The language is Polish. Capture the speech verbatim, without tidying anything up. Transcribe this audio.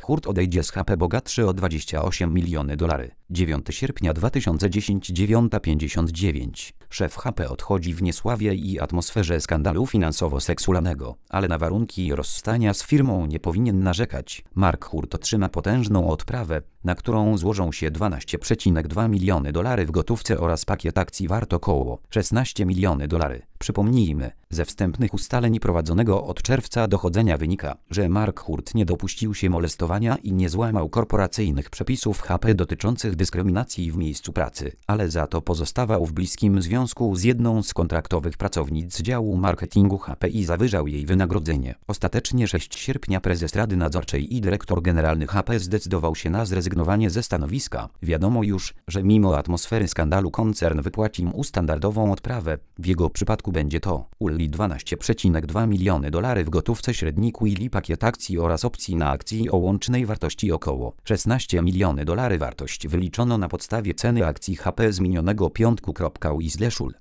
Hurt odejdzie z H P bogatszy o dwadzieścia osiem miliony dolary. dziewiątego sierpnia dwa tysiące dziesiątego, dziewiąta pięćdziesiąt dziewięć. Szef H P odchodzi w niesławie i atmosferze skandalu finansowo-seksualnego, ale na warunki rozstania z firmą nie powinien narzekać. Mark Hurt otrzyma potężną odprawę, na którą złożą się dwanaście przecinek dwa miliony dolarów w gotówce oraz pakiet akcji wart około szesnaście milionów dolarów. Przypomnijmy, ze wstępnych ustaleń prowadzonego od czerwca dochodzenia wynika, że Mark Hurt nie dopuścił się molestowania i nie złamał korporacyjnych przepisów H P dotyczących dyskryminacji w miejscu pracy, ale za to pozostawał w bliskim związku z jedną z kontraktowych pracownic działu marketingu H P i zawyżał jej wynagrodzenie. Ostatecznie szóstego sierpnia prezes Rady Nadzorczej i dyrektor generalny H P zdecydował się na zrezygnowanie ze stanowiska. Wiadomo już, że mimo atmosfery skandalu koncern wypłaci mu standardową odprawę. W jego przypadku będzie to uli dwanaście przecinek dwa miliony dolarów w gotówce, średni uli pakiet akcji oraz opcji na akcji o łącznej wartości około szesnaście milionów dolarów. Wartość wyliczono na podstawie ceny akcji H P z minionego piątku. U I